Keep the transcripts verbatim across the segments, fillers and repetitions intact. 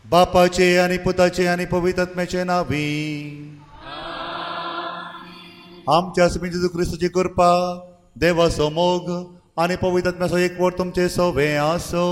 बापाचे आणि पुताचे आणि पवित्रात्म्याचे नावी. आमच्या स्वामी जेजू ख्रिस्ताची कृपा, देवाचो मोग आणि पवित्रात्म्याचो एकवट तुमचे सवे आसो.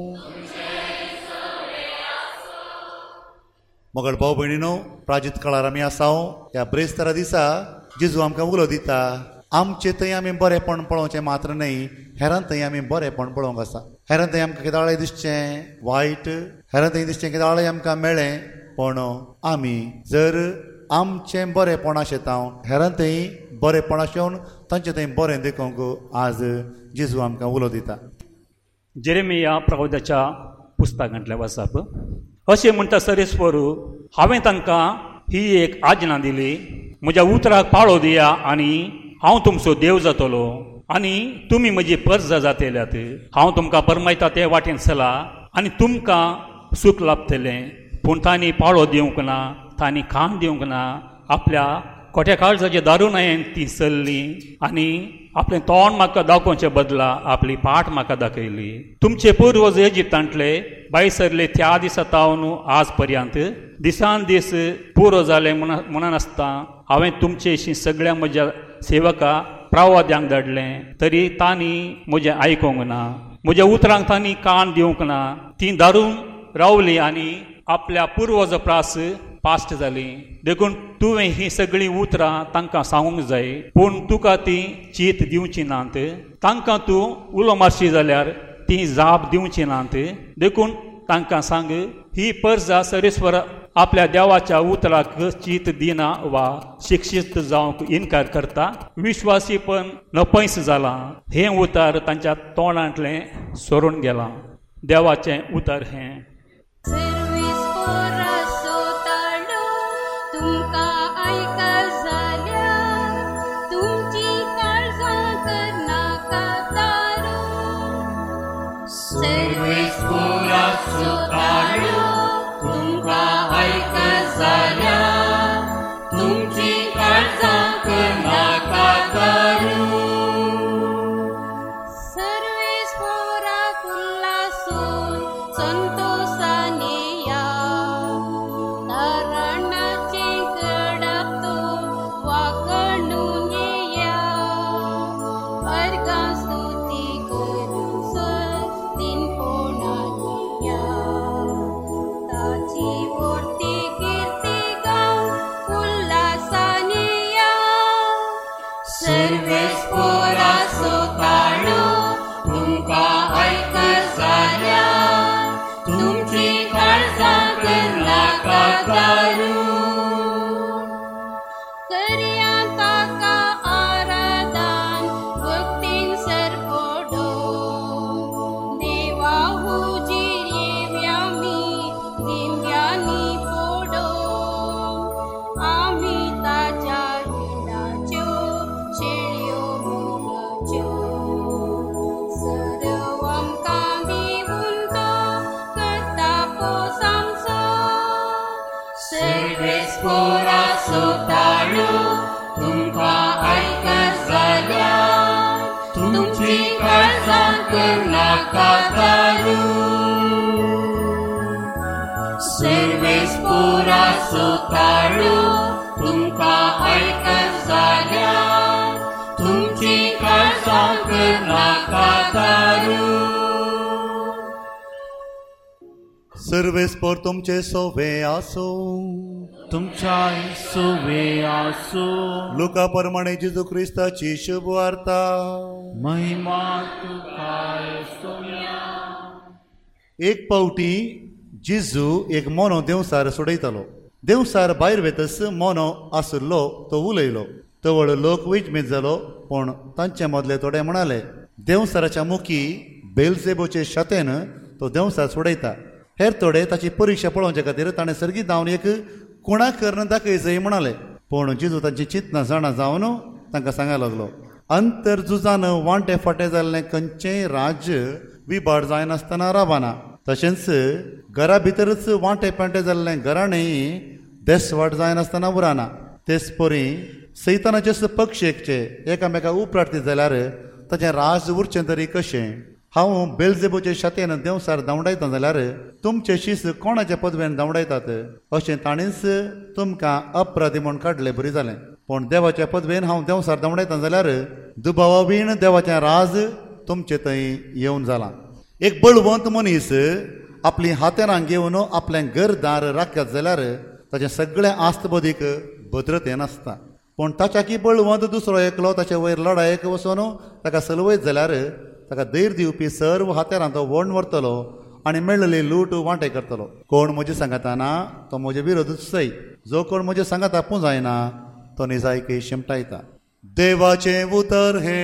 मोगळ भाऊ भयणीनो, प्राजीत काळार आमी आसा. ह्या ब्रेस्तारा दिसा जेजू आमकां उलो दिता. आमचे थंय आमी बरेपण पळोवचें मात्र न्हय, हेरां थंय आमी बरेपण पळोवंक आसा. हेरां थंय आमकां कितें दिसचें वायट, हेरां थंय दिसचें कितें आमकां मेळ्ळें, पूण आमी जर आमचें बरेपण शेतांव हेरां थंय बरेपण शेवन तांचे थंय बरें देखूंक आज जेजू आमकां उलो दिता. जेरेमिया प्रवाद्याच्या पुस्तकांतल्या वाचप. अशें म्हणटा सरेस्वरू, हांवें तांकां ही एक आज्ञा दिली, म्हज्या उतराक पाळो दिया आनी हांव तुमचो देव जातलो आनी तुमी म्हजी परजा जातल्यात. हांव तुमकां परमायता ते वाटेन चला आनी तुमकां सूख लाभतलें. पूण तांणी पाळो दिवंक ना, तांणी खाण दिवंक ना. आपल्या खोट्या काळजाचे दारून हांवें ती चल्ली आनी आपलें तोंड म्हाका दाखोवचे बदला आपली पाठ म्हाका दाखयली. तुमचे पुर्वज इजिप्तांतले भायर सरले त्या दिसा तावन आज पर्यंत दिसान दीस पुरो जाले म्हणून आसता हांवें तुमचेशी सगळ्या म्हज्या सेवकां प्रवाद्यांक धाडलें, तरी तांणी म्हजें आयकूंक ना. म्हज्या उतरांक तांणी कान दिवंक ना. ती दारून रावली आनी आपल्या पुर्वज प्रास पास्ट जाली. देखून तुवें ही सगळीं उतरां तांकां सांगूंक जाय, पूण तुका ती चीत दिवची नात. तांकां तूं उलो मारशी जाल्यार ती जाप दिवची नात. देखून तांकां सांग, ही परजा सरेस्वर आपल्या देवाच्या उतराक चीत दिना वा शिक्षीत जावंक इन्कार करता. विश्वासीपण नपयस जालां. हें उतर तांच्या तोंडांतलें सोडून गेलां. देवाचें उतर हें. सर्वेस्पर तुमचे सोवे आसो. तुमच्या सोवे आसो. लुका प्रमाणे जेजू ख्रिस्ताची शुभ वार्ता. महिमा तुकाय सोया. एक पावटी जेजू एक मोनो देवसार सोडयतालो. देवसार भायर वेतस मोनो आसलो तो उलयलो. तवळ लोक विचमीत जालो, पूण तांचे मदले थोडे म्हणाले, देवसाराच्या मुखी बेलझेबूचे शतेन तो देवसार सोडयता. हेर थोडे ताची परीक्षा पळोवचे खातीर ताणें सर्गी धांवन एक कुणाक करून दाखयचंय म्हणाले. पूण जेजू तांची चिंतना जाणा जावन तांकां सांगूंक लागलो, अंतर झुजान वांटे फाटें जाल्लें खंयचेंय राज्य विभाड जायनासतना रावना. तशेंच घरा भितरच वांटे पेंटे जाल्लें घराणेंय देसवाट जायनासतना उरना. तेच परी सैतानाचे पक्ष एकचे एकामेका उपरार्थी जाल्यार ताचें राज उरचें तरी कशें. हांव बेलझेबूचे शातेन देवसार धांवडायता जाल्यार तुमचे शीस कोणाच्या पदवेन धांवडायतात अशें ताणींच तुमकां अपराधी म्हूण काडलें बरी जालें. पूण देवाच्या पदवेन हांव देवसार धांवडायता जाल्यार दुबावा बीन देवाचें राज तुमचे थंय येवन जालां. एक बळवंत मनीस आपली हातेरां घेवन आपलें घरदार राखत जाल्यार ताचें सगळें आस्त बदीक भद्रतेन आसता. पूण ताच्या की बळवंत दुसरो एकलो ताचे वयर लढायेक वचून ताका सलवयत जाल्यार ताका धैर्य दिवपी सर्व हातेरां तो वोंड व्हरतलो आनी मेळ्ळेली लूट वांटे करतलो. कोण म्हजे सांगाता ना तो म्हजे विरोधूच सै. जो कोण म्हजे सांगाता पुंजायना तो निजायकी शिमटायता. देवाचें उतर हे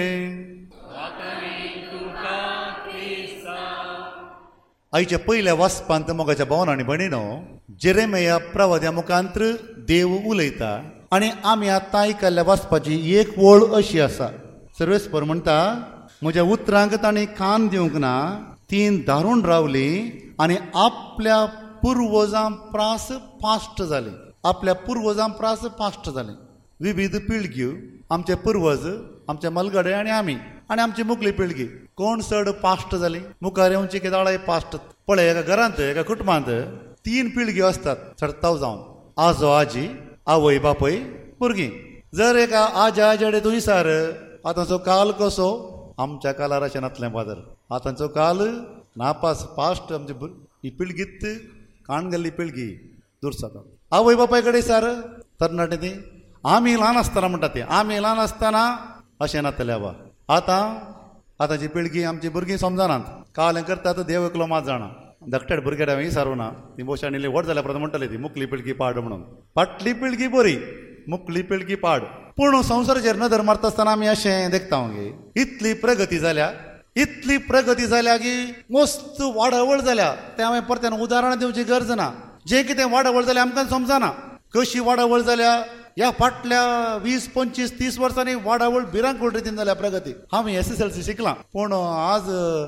आयच्या पयल्या वाचपांत मोगाच्या भावांनो आनी भयणीनो जेरेमिया प्रवाद्या मुखांत्र देव उलयता आनी आमी आतां आयकल्ल्या वाचपाची एक वळ अशी आसा. सर्वेस्पर म्हणटा म्हज्या उतरांक तांणी कान दिवंक ना, तीन दारूण रावली आनी आपल्या पुर्वजां प्रास फास्ट जाली. आपल्या पुर्वजां प्रास फास्ट जाली. विविध पिळग्यो आमचे पुर्वज, आमचे मलगडे आनी आमी आनी आमची मुखली पिळगी कोण चड फास्ट जाली. मुखार येवची की दाळाय फास्ट. पळय एका घरांत एका कुटुंबांत तीन पिळग्यो असतात चडताव जावन. आजो आजी, आवय बापय, भुरगीं. जर एका आजा आजेडे तूं विचार आतांचो काल कसो, आमच्या कालार अशें नातलें बादर. आतांचो काल नापास फास्ट. आमची ही पिळगीत काण गेल्ली पिळगी दूर जाता. आवय बापाय कडेन विचार तरणाटे ती आमी ल्हान आसतना म्हणटा ती आमी ल्हान आसतना अशें नातलें बा. आतां आतांची पिळगी आमची भुरगीं समजनात. काल हें करता देव एकलो मात जाणा. धाकट्या भुरग्यां विचारूं ना. ती बोशाणिल्ली व्हड जाल्या परत म्हणटली ती मुखली पिळगी पाड म्हणून. फाटली पिळगी बरी, मुखली पिळगी पाड. पूण संवसाराचेर नदर मारता आसतना आमी अशें देखता गे इतली प्रगती जाल्या, इतली प्रगती जाल्या की मस्त वाडवळ जाल्या. तें हांवें परत्यान उदाहरणां दिवची गरज ना. जें कितें वाडवळ जाल्या आमकां समजना. कशी वाडवळ जाल्या ह्या फाटल्या वीस पंचवीस तीस वर्सांनी वाडवळ भिरांकूळ रितीन जाल्या प्रगती. हांवें एस एस एल सी शिकलां पूण आज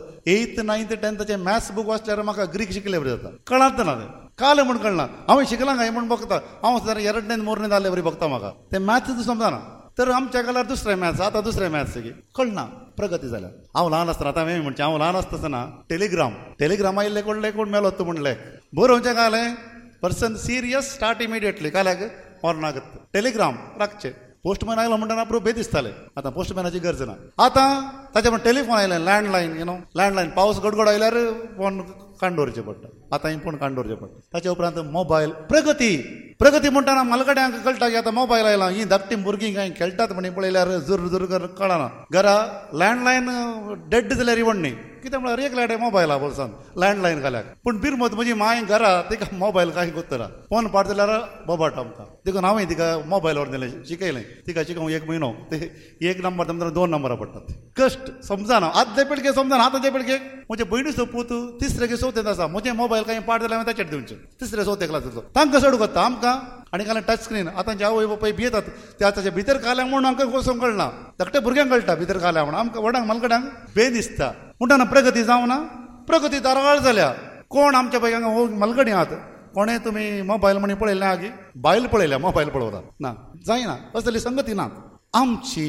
एथ नायन्थ टेन्थाचें मॅथ्स बूक वाचल्यार म्हाका ग्रीक शिकले बरें जाता. कळत ना तें काल म्हूण कळना. हांवें शिकलां काय म्हूण बघता हांव सुद्दां ಎರಡನೇ ಮೂರನೇ जालें बरी बघता म्हाका. तें मॅथ्स समजना. तर आमच्या कालार दुसरें मॅथ्स आतां दुसरें मॅथ्स कळना. प्रगती जाल्या. हांव ल्हान आसतना आतां हांवें म्हणचें हांव ल्हान आसतना टेलिग्राम टेलिग्राम आयिल्ले कोणले कोण मेलो तूं म्हणलें बरोवचें कालें पर्सन सिरियस स्टार्ट इमिडिएटली काल्याक मरनागत. टेलिग्राम राखचे. पोस्टमॅन आयलो म्हणटा अप्रूप भे दिसताले. आतां पोस्टमॅनाची गरज ना. आतां ताचे म्हण टेलिफोन आयलें लँडलायन यू नो लँडलायन. पावस गडगड आयल्यार फोन काण दवरचें पडटा. आतां ही पूण काण दवरचें पडटा. ताचे उपरांत मोबायल. प्रगती प्रगती म्हणटाना मलगड्यांक कळटा की आतां मोबायल आयला. ही धाकटी भुरगीं कांय खेळटात म्हणी पळयल्यार जुर जुर कळना. घरा लँडलायन डेड जाल्यार इवण न्ही. कित्याक म्हळ्यार एक लायटे मोबायला बोल्सान लँडलायन घाल्याक. पूण बिरमत म्हजी माय घरा तिका मोबायल कांय कोत्तरा. फोन पाड जाल्यार बोबाट आमकां. देखून हांवें तिका मोबायलवर दिलें शिकयलें. तिका शिकोवंक एक म्हयनो ते एक नंबर समजा दोन नंबरां पडटात. कश्ट समजना. आदले पिळगे समजना. आतांचे पिळगेक म्हजे भयणीचो पूत तिसरे चवथेंत आसा. म्हजें मोबायल कांय पाड जाल्यार हांवें ताचेर दिवचें. तिसरे चवथे क्लासीचो तांकां चड कोत्ता. आमकां आनी कालें टच स्क्रीन. आतांचे आवय बापाय भियेतात. ते आतांचे भितर काल्याक म्हणून आमकां वचोंक कळना. धाकट्या भुरग्यांक कळटा भितर काल्या म्हणून. आमकां व्हडांक मलगड्यांक भे दिसता. म्हणटाना प्रगती जावना. प्रगती दाराळ जाल्या. कोण आमच्या पैकी हो मलगडी आहात कोणें तुमी मोबायल म्हणी पळयलें आगी बायल पळयल्या मोबायल पळोवतात ना जायना. असली संगती ना. आमची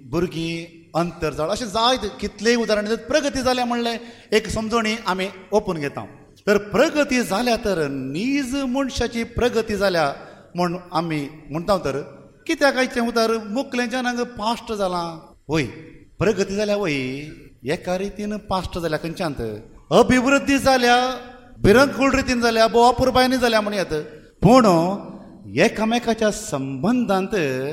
भुरगीं अंतरजाळ अशें जायत कितलेय उदाहरण. प्रगती जाल्या म्हणलें एक समजणी आमी ओपून घेता. तर प्रगती जाल्या तर नीज मनशाची प्रगती जाल्या म्हूण आमी म्हणटा. तर कित्याक आयचें उतर मुखलें जनांक फास्ट जालां. वय प्रगती जाल्या वय एका रितीन फास्ट जाल्या. खंयच्यांत अभिवृद्धी जाल्या भिरंकूळ रितीन जाल्या भोव अपुरबायनी जाल्या म्हणयात. पूण एकामेकाच्या संबंधांत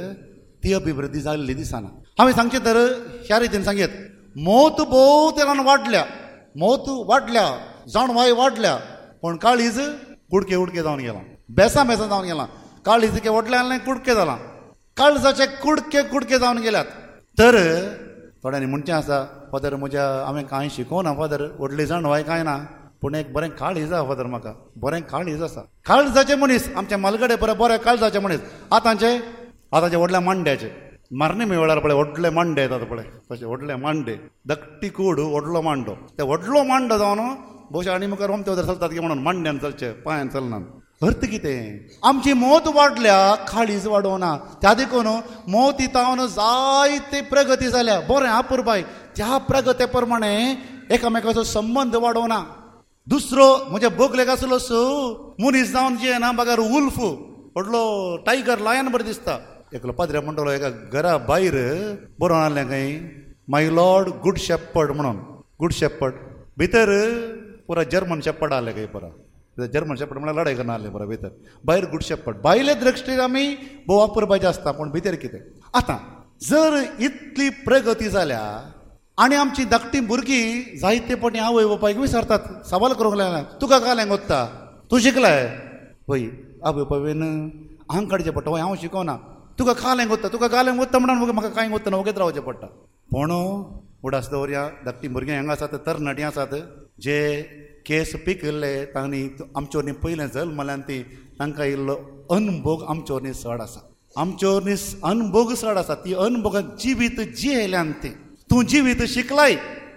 ती अभिवृद्धी जाल्ली दिसना. हांवें सांगचें तर ह्या रितीन सांगेत मोत भोव तेलान वाडल्या. मोत वाडल्या जाणवाय वाडल्या. पूण काळीज कुडके उडके जावन गेलां. बेसां बेसां जावन गेलां. काळीज के व्हडलें आसलें कुडके जालां. काळजाचे कुडके कुडके जावन गेल्यात. तर थोड्यांनी म्हणचें आसा फादर म्हज्या हांवें कांय शिकोवना फादर व्हडली जाणवाय कांय ना पूण एक बरें काळीज आसा फादर म्हाका. बरें काळीज आसा. काळजाचे मनीस आमचे मलगडे बरे बरे काळजाचे मनीस. आतांचे आतांचे व्हडल्या मांड्याचे मारणे मेळ्यार पळय व्हडले मांडे येतात पळय तशे व्हडले मांडे. धाकटी कूड व्हडलो मांडो. ते व्हडलो मांडो जावन भोवशा आनी मुखार होमते उदर चलतात की म्हणून मांड्यान चलचे पांयान चलनात. अर्थ कितें आमची मोत वाडल्या काळीज वाडोवना. त्या देखून मोत तावन जायते प्रगती जाल्या. बरें आपुरबाय त्या प्रगते प्रमाणे एकामेकाचो संबंद वाडोवना. दुसरो म्हणजे बोगलेक आसलो सो मनीस जावन जे ना बागार उल्फ व्हडलो टायगर लायन बरें दिसता. एकलो पाद्र्या म्हणटलो एका घरा भायर बरोवन आहलें खंय माय लॉर्ड गूड शेपर्ड म्हणून. गूड शेपर्ड भितर पुरा जर्मन शेपर्ड आहले खंय पुरा. जर्मन शेपर्ड म्हळ्यार लढाई करना आहले पुरा भितर. भायर गूड शेपर्ड. भायले दृश्टीन आमी भोव वापरपाचें आसता पूण भितर कितें. आतां जर इतली प्रगती जाल्या आनी आमची धाकटी भुरगीं जायते फावटी आवय बापायक विचारतात, सवाल करूंक लागला, तुका कालें वता, तूं शिकलाय? पळय आवय बापायन हांग काडचें पडटा, वय हांव शिकोवना, तुका कालें वता, तुका कालें वता म्हणून म्हाका कांय वता ना, वगेत रावचें पडटा. पूण उडास दवरया, धाकटी भुरगीं हांगा आसात, तरणाटी आसात, जे केस पिकल्ले तांणी आमचे वरवीं पयलें जल्मल्यान ती तांकां इल्लो अनुभोग आमचे वरवीं चड आसा. आमचे वरवीं अनुभोग चड आसा. ती अनुभोगाक जिवीत जियेल्यान ती तूं जिवीत शिकलाय.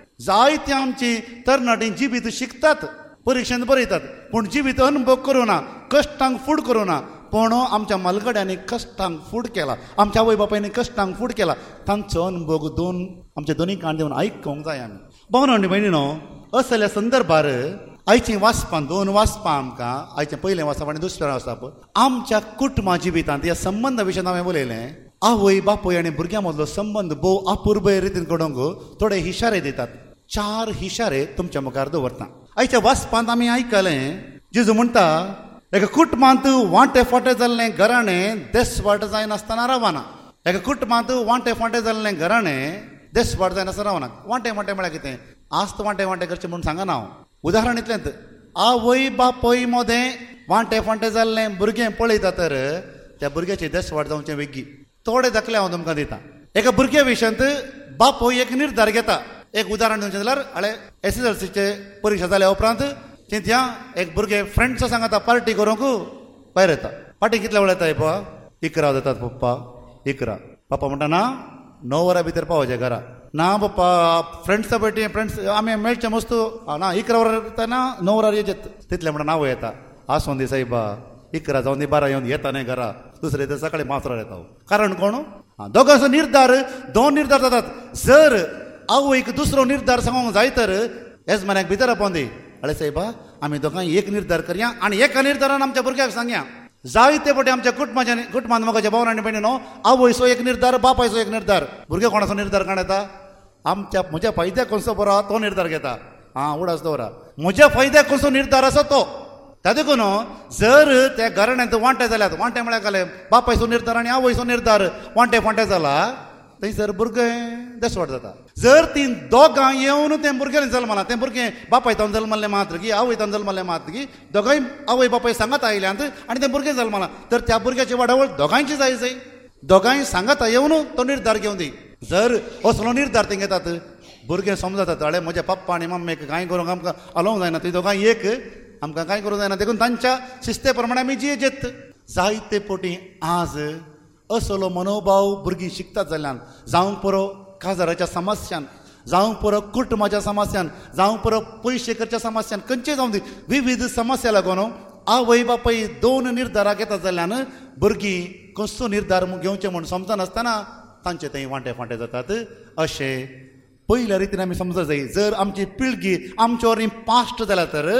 जायते आमची तरणाटी जिवीत शिकतात, परिक्षेंत बरयतात, पूण जिवीत अनुभव करूं ना, कश्टांक फूड करूं ना. पूण आमच्या मलगड्यांनी कश्टांक फूड केला, आमच्या आवय बापायनी कश्टांक फूड केला. तांचो अनुभव दोन आमच्या दोनी कान दिवन आयकूंक जाय आमी. भावनो आनी भयणीनो, असल्या संदर्भार आयची वाचपां दोन वाचपां आमकां, आयचें पयलें वाचप आनी दुसरें वाचप आमच्या कुटुंबा जिवितांत ह्या संबंदा विशयी हांवें उलयलें. आवय बापूय आनी भुरग्यां मदलो संबंद भोव अपुर्बे रितीन घडोवंक थोडे इशारे दितात. चार इशारे तुमच्या मुखार दवरता. आयच्या वाचपांत आमी आयकलें, जेजू म्हणटा एका कुटुंबांत वांटे फाटें जाल्लें घराणें देसवाट जायनासतना रावना. एका कुटुंबांत वांटे फाटें जाल्लें घराणें देसवाट जायनासतना रावना. वांटे वांटे म्हळ्यार कितें? आस्त वांटे वांटे करचें म्हणून सांगना हांव. उदाहरण इतलेंच, आवय बापूय मदें वांटे फाटें जाल्लें भुरगें पळयता तर त्या भुरग्याची देसवाट जावचें वेगळी. थोडे दाखले हांव तुमकां दिता. एका भुरग्या विशयांत बापूय एक निर्धार घेता. एक उदाहरण दिवचें जाल्यार हाळे एस एस एल सीचे परीक्षा जाल्या उपरांत थंय एक भुरगे फ्रेंड्स सांगता पार्टी करूंक भायर येता. पार्टी कितल्या वेळ येता पळय? इकरा जातात पप्पा, इकरा. पप्पा म्हणटा ना, णव वरां भितर पावचें घरा. ना पप्पा, फ्रेंड्स पळय फ्रेंड्स आमी मेळचे मस्त ना, इकरा वरां येता ना, णव वरां येत. तितले म्हणटा नांव येता. आसूं दी सायबा, इकरा जावन दी बारा येवन येता न्हय घरा. दुसरे दीस सकाळी मासरार येता. कारण कोण? दोगांचो निर्धार दोन निर्धार जातात. जर आवयक दुसरो निर्धार सांगूंक जाय तर येजमान्याक भितर आपोवन दी. अळे सायबा, आमी दोगांय एक निर्धार करया आनी एका निर्धारान आमच्या भुरग्याक सांगया. जायते फावटी आमच्या कुटुंबाच्या कुटुंबांत मोगाच्या भावनांनी भयणीनो, आवयचो एक निर्धार, बापायचो एक निर्धार. भुरगे कोणाचो निर्धार काण येता? आमच्या म्हज्या फायद्याक खंयचो बरो आहा तो निर्धार घेता. आं उडास दवरा. म्हज्या फायद्याक खंयचो निर्धार आसा तो. त्या देखून जर त्या घराण्यांत वांटे जाल्यात, वांटे म्हळ्यार जालें बापायचो निर्धार आनी आवयचो निर्धार वांटे फांटे जाला, थंयसर भुरगें देसवाट जाता. जर तीं दोगां येवन तें भुरगें जल्मलां, तें भुरगें बापायतान जल्मल्लें मात्र की आवयतान जल्मल्लें मात्र की दोगांय आवय बापाय सांगात आयल्यांत आनी तें भुरगें जल्मलां, तर त्या भुरग्याची वाडावळ दोगांयची जाय जाय. दोगांय सांगात येवन तो निर्धार घेवन दी. जर असलो निर्धार ते घेतात, भुरगें समजतात अळे म्हज्या पप्पा आनी मम्मीक कांय करूंक आमकां आलोवंक जायना, ती दोगांय एक, आमकां कांय करूंक जायना. देखून तांच्या शिस्ते प्रमाणे आमी जियेत. जायते फावटी आज असलो मनोभाव भुरगीं शिकतात जाल्ल्यान, जावंक पुरो काजाराच्या समस्यान, जावंक पुरो कुटुंबाच्या समस्यान, जावंक पुरो पयशे करच्या समस्यान, खंयचे जावं दी विविध समस्या लागून आवय बापाय दोन निर्धारां घेतात जाल्ल्यान भुरगीं कसलो निर्धार घेवचे म्हूण समजनासतना तांचे थंय वांटे फांटे जातात. अशें पयल्या रितीन आमी समजूंक जाय. जर आमची पिळगी आमच्या वरवीं पास्ट जाल्या तर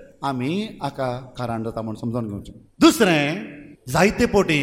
आमी हाका कारण जाता म्हूण समजून घेवचें. दुसरें, जायते फावटी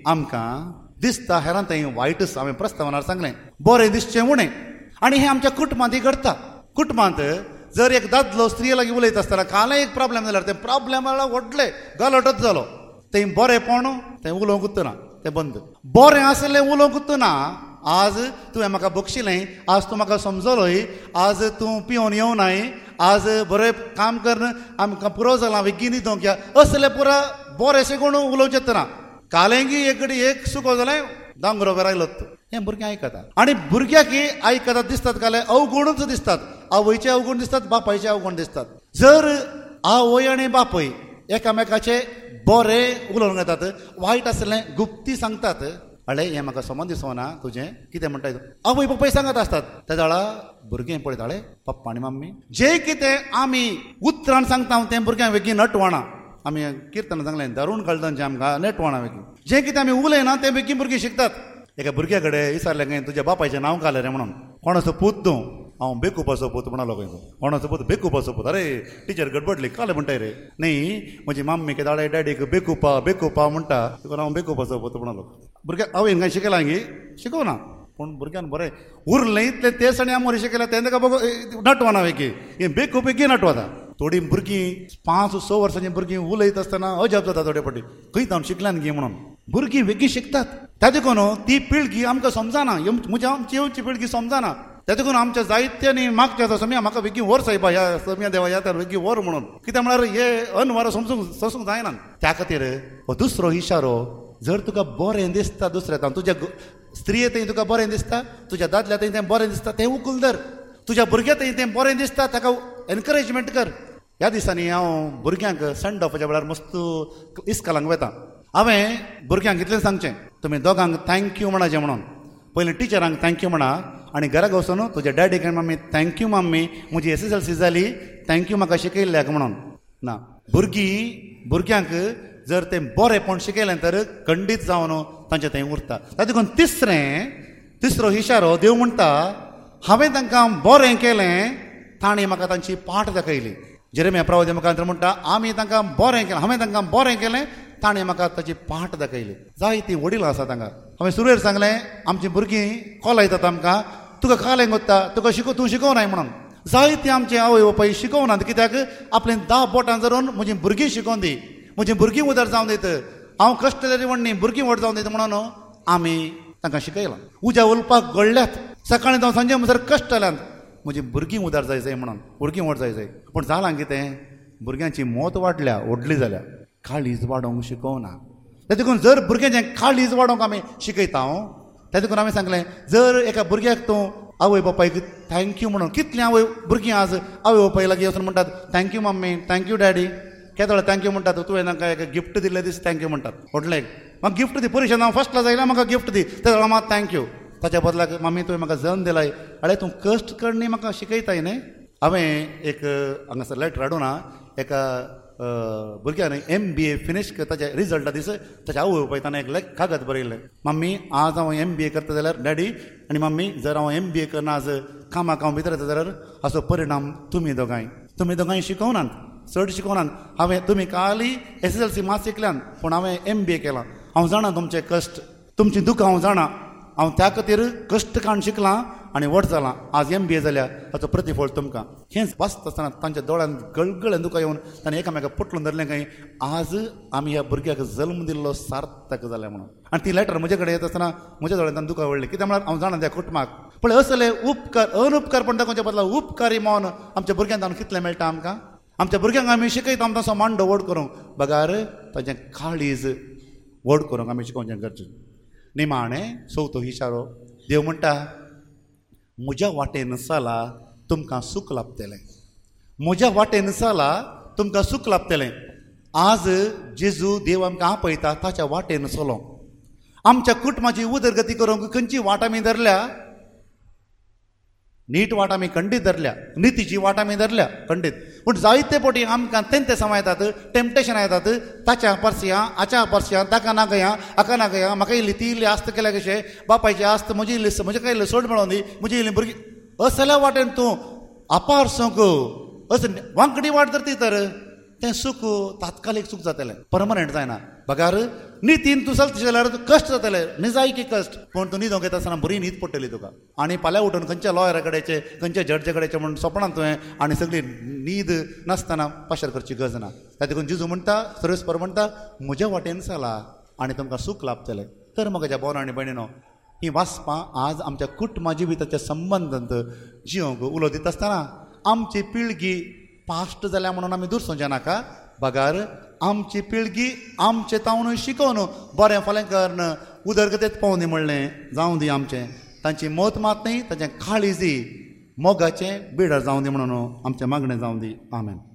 आमकां दिसता हेरां थंय वायटच. हांवें प्रस्तावनार सांगलें बरें दिसचें उणें, आनी हें आमच्या कुटुंबांत घडटा. कुटुंबांत जर एक दादलो स्त्रिये लागीं उलयता आसतना काले एक प्रॉब्लेम जाल्यार तें प्रॉब्लेम म्हळ्यार व्हडलें गलटच जालो. थंय बरेंपण तें उलोवंक उत्तना तें बंद. बरें आसलें उलोवंक उत्तना. आज तुवें म्हाका बक्षिलें, आज तूं म्हाका समजलोय, आज तूं पिवन येवनाय, आज बरें काम कर, आमकां पुरो जालां बेगीन दिवंक या, असलें पुरा बरेंशें कोण उलोवचें ना. कालेंगी एक घडी एक सुको जालें दांगरो रायलो. हें भुरगें आयकता. आनी भुरग्याक आयकतात दिसतात काले अवगुणूच दिसतात. आवयचे अवगुण दिसतात, बापायचे अवगुण दिसतात. जर आवय आनी बापूय एकामेकाचे बरें उलोवंक येतात, वायट आसलें गुप्ती सांगतात, अळे हें म्हाका समज दिसना तुजें कितें म्हणटा आवय बापूय सांगत आसतात. तेज्या वेळा भुरगें पळयता अळे पप्पा आनी मम्मी जें कितें आमी उतरान सांगता तें भुरग्यांक बेगीन नटवणा. आमी किर्तनां सांगलें धरून काळजांचें आमकां नेटवणा बेगीन. जें कितें आमी उलयना तें बेगीन भुरगीं शिकतात. एका भुरग्या कडेन विचारलें काय तुज्या बापायचें नांव घाल रे म्हणून. कोणाचो पूत तूं? हांव बेकुपाचो पूत म्हणलो खंय कोणाचो पूत बेकुपाचो पूत अरे टिचर गडबडली काले म्हणटाय रे न्ही म्हजी मम्मी के दाडे डॅडीक बेकुपा बेकुपा म्हणटा देखून हांव बेकुपाचो पूत म्हणलो भुरग्याक हांवें काय शिकयलां ही शिकोवना पूण भुरग्यान बरें उरलें इतलें तेच आनी आमोरी शिकयला तें ताका बघो नटवना वेकी हे बेकुपेकी नटवता थोडीं भुरगीं पांच स वर्सांचीं भुरगीं उलयत आसतना अजाप जाता थोडे फावटी खंय जावन शिकल्यान गे म्हणून भुरगीं वेगळी शिकतात त्या देखून ती पिळगी आमकां समजना म्हज्या आमची येवची पिळगी समजना त्या देखून आमच्या जायत्यांनी मागच्या समया म्हाका वेगळी व्हर सायबा ह्या समया देवा ह्या तर वेगळी व्हर म्हणून कित्याक म्हळ्यार हे अनवरां समजूंक समजूंक जायना त्या खातीर हो दुसरो इशारो जर तुका बरें दिसता दुसऱ्या तुज्या स्त्रियेंतय तुका बरें दिसता तुज्या दादल्यातय तें बरें दिसता तें उखल धर तुज्या भुरग्यातय तें बरें दिसता ताका एनकरेजमेंट कर ह्या दिसांनी हांव भुरग्यांक सेंड ऑफाच्या वेळार मस्त इस्कॉलांक वता हांवें भुरग्यांक इतलें सांगचें तुमी दोगांक थँक्यू म्हणाचें म्हणून पयलीं टिचरांक थँक्यू म्हणा आनी घरा वचून तुज्या डॅडीक आनी मम्मी थँक्यू मम्मी म्हजी एस एस एल सी जाली थँक्यू म्हाका शिकयल्ल्याक म्हणून ना भुरगीं भुरग्यांक जर तें बरेंपण शिकयलें तर खंडीत जावन तांचें थंय उरता ताका देखून तिसरें तिसरो इशारो देव म्हणटा हांवें तांकां बरें केलें ताणें म्हाका तांची पाठ दाखयली जेरेमिया प्रवादी मुखांतर म्हणटा आमी तांकां बरें केलें हांवें तांकां बरें केलें ताणें म्हाका ताची पाठ दाखयली जायतीं वडील आसा तांकां हांवें सुरवेर सांगलें आमचीं भुरगीं कॉलायतात आमकां तुका कालें कोत्ता तुका शिको तूं शिकोवनाय म्हणून जायतीं आमचे आवय बापाय शिकोवनात कित्याक आपलें धा बोटां धरून म्हजीं भुरगीं शिकोवन दी म्हजीं भुरगीं उदार जावन दीत हांव कश्ट तरी म्हण न्ही भुरगीं व्हड जावन दीत म्हणून आमी तांकां शिकयलां उज्या उलपाक गळ्ळ्यात सकाळीं जावन सांजे म्हणसर कश्ट जाल्यात म्हजीं भुरगीं उदार जाय जाय म्हणून भुरगीं व्हड जाय जाय पूण जालां कितें भुरग्यांची मोत वाडल्या व्हडली जाल्या काळीज वाडोवंक शिकोवना त्या देखून जर भुरग्यांचें काळीज वाडोवंक आमी शिकयता त्या देखून हांवें सांगलें जर एका भुरग्याक तूं आवय बापायक थँक्यू म्हणून कितलीं आवय भुरगीं आज आवय बापाय लागीं वचून म्हणटात थँक्यू मम्मी थँक्यू डॅडी केदो थँक्यू म्हणटात तुवें तांकां एक गिफ्ट दिल्ले दीस थँक्यू म्हणटात व्हडलेक म्हाका गिफ्ट दी परीक्षेंत हांव फर्स्ट क्लास आयला म्हाका गिफ्ट दी तें म्हाका थँक्यू ताच्या बदलाक मम्मी तुवें म्हाका जन दिलाय अळे तूं कश्ट कर न्ही म्हाका शिकयताय न्ही हांवें एक हांगासर लेटर हाडून एका भुरग्यान एम बी ए फिनीश ताच्या रिजल्टा दीस ताच्या आवय बापाय ताणें एक लेख कागद बरयल्लें मम्मी आज हांव एम बी ए करता जाल्यार डॅडी आनी मम्मी जर हांव एम बी ए करना आज कामाक हांव भितर येता जाल्यार हाचो परिणाम तुमी दोगांय तुमी दोगांय शिकोवनात चड शिकोवनात हांवें तुमी काली एस एस एल सी मात शिकल्यान पूण हांवें एम बी ए केलां हांव जाणा तुमचें कश्ट तुमचीं दुखां हांव जाणा हांव त्या खातीर कश्ट काडून शिकलां आनी व्हड जालां आज एम बी ए जाल्या हाचो प्रतिफळ तुमकां हेंच वाचता आसतना तांच्या दोळ्यांत गळगळें दुखां येवन ताणें एकामेकाक पटलून धरलें काय आज आमी ह्या भुरग्याक जल्म दिल्लो सार्थक जाल्या म्हणून आनी ती लेटर म्हजे कडेन येता आसतना म्हज्या दोळ्यांत दुखां वळ्ळीं कित्याक म्हळ्यार हांव जाणा त्या कुटुंबाक पूण असले उपकार अनुपकार पण दाखोवच्या बदला उपकारी मौन आमच्या भुरग्यांक जावन कितलें मेळटा आमकां आमच्या भुरग्यांक आमी शिकयता आमकां तसो मांडो व्हड करूंक बगार ताचें काळीज व्हड करूंक आमी शिकोवचें गरजेचें निमाणें चवथो इशारो देव म्हणटा म्हज्या वाटेन चला तुमकां सूख लाभतलें म्हज्या वाटेन चला तुमकां सूख लाभतलें आज जेजू देव आमकां आपयता ताच्या वाटेन चलो आमच्या कुटुंबाची उदरगती करूंक खंयची वाट आमी धरल्या नीट वाट आमी खंडीत धरल्या नितीची वाट आमी धरल्या खंडीत पूण जायते फावटी आमकां तेंते समय येतात टेम्पटेशन येतात ताच्या परसिया हाच्या परसिया ताका नागया हाका नागया म्हाका इल्ली ती इल्ली आस्त केल्या कशें बापायची आस्त म्हजी इल्ली म्हजे काय इल्ली सोड मेळोवन दी म्हजी इल्ली भुरगीं असल्या वाटेन तूं आपार सूख असं वांकडी वाट धरती तर तें सूख तात्कालीक सूख जातलें परमनंट जायना बगार नितीन तूं चलता जाल्यार कश्ट जातलें निजायकी कश्ट पूण तूं न्हिदोंक येता आसतना बरी न्हीद पडटली तुका आनी फाल्यां उठून खंयच्या लॉयरा कडेचे खंयच्या जड्जे कडेचे म्हणून सपनांत तुवें आनी सगळी न्हीद नासतना पाशर करची गरज ना त्या देखून जेजू म्हणटा सर्वेस्पर म्हणटा म्हज्या वाटेन चला आनी तुमकां सूख लाभतलें तर म्हज्या भावांनो आनी भयणीनो ही वाचपां आज आमच्या कुटुंबा जिविताच्या संबंदांत जियोंक उलो दिता आसतना आमची पिळगी पास्ट जाल्या म्हणून आमी दुरसोवचें नाका बगार आमची पिळगी आमचे तावून शिकोवन बरें फाल्यां करन उदरगतेत पावूं दी म्हणलें जावं दी आमचें तांची मत मात न्ही ताचें काळीजी मोगाचें बिडर जावं दी म्हणून आमचें मागणें जावं दी आमेन.